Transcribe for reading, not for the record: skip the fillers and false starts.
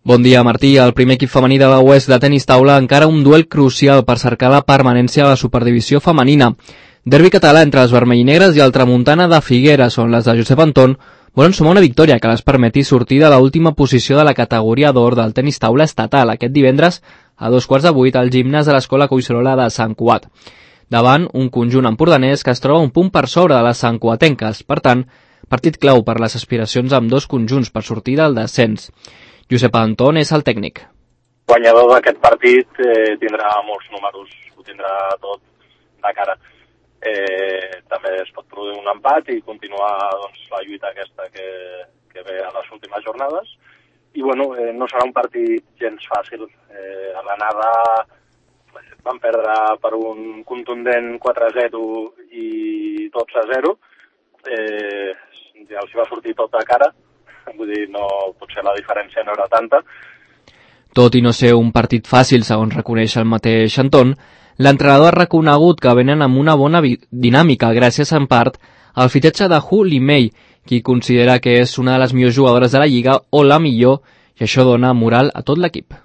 Bon dia, Martí. El primer equip femení de la UES de tenis taula encara un duel crucial per cercar la permanència a la superdivisió femenina. Derbi català entre les vermellinegres i el tramuntana de Figueres, on les de Josep Anton volen sumar una victòria que les permeti sortir de l'última posició de la categoria d'or del tenis taula estatal aquest divendres a 7:15 al gimnàs de l'Escola Collserola de Sant Cugat, davant un conjunt empordanès que es troba un punt per sobre de les santcuatenques. Per tant, partit clau per les aspiracions amb dos conjunts per sortir del descens. Josep Anton és el tècnic. Guanyador d'aquest partit tindrà molts números, ho tindrà tot de cara. També es pot produir un empat i continuar la lluita aquesta que ve a les últimes jornades. I no serà un partit gens fàcil. A l'anada van perdre per un contundent 4-0 i 12-0. Ja els va sortir tot de cara. Vull dir, potser la diferència no era tanta. Tot i no ser un partit fàcil, segons reconeix el mateix Anton, l'entrenador ha reconegut que venen amb una bona dinàmica gràcies en part al fitxatge de Hu Limei, qui considera que és una de les millors jugadores de la lliga o la millor, i això dona moral a tot l'equip.